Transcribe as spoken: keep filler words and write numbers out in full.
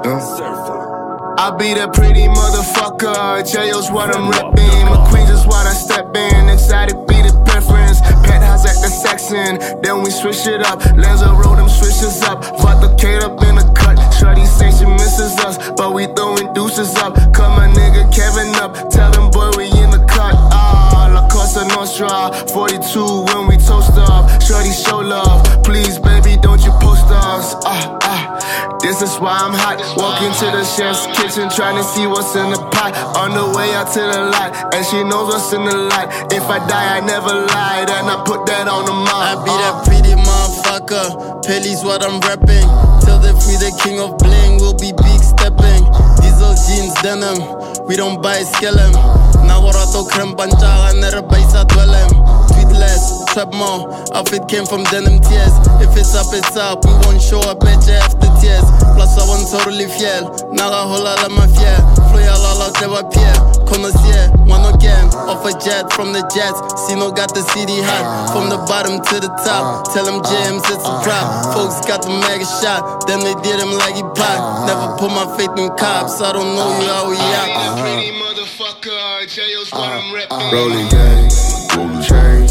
I be that pretty motherfucker, J O's what I'm reppin'. McQueen's is what I step in, exotic be the preference. Penthouse at the Saxon, then we switch it up. Lanza roll them switches up, vodka Kate up in the cut. Shorty say she misses us, but we throwing deuces up. Cut my nigga Kevin up, tell him boy we in the cut. Ah, La Cosa Nostra, forty-two when we toast up. Shorty show love, please baby don't you post us. Ah, ah. This is why I'm hot. Walk into the chef's kitchen, trying to see what's in the pot. On the way out to the lot, and she knows what's in the lot. If I die, I never lied, and I put that on the map. I be that pretty motherfucker, Pelly's what I'm rapping. Till they free the king of bling, we'll be big stepping. Diesel jeans, denim, we don't buy skellem. Nagorato creme panchaga, never buy sa dwellem. Tweetless, trap more, outfit came from denim tears. If it's up, it's up, we won't show up at you after tears. Plus I want totally fiel, naga hola la mafia. Floya la la deva pier, connoisseur, one again. Off a jet from the jets, Sino got the C D hot. From the bottom to the top, tell him James it's a prop. Folks got the mega shot, then they did him like he pop. Never put my faith in cops, I don't know you how we out. Pretty motherfucker, J O's what I'm reppin'. Rolling gang, rolling chains.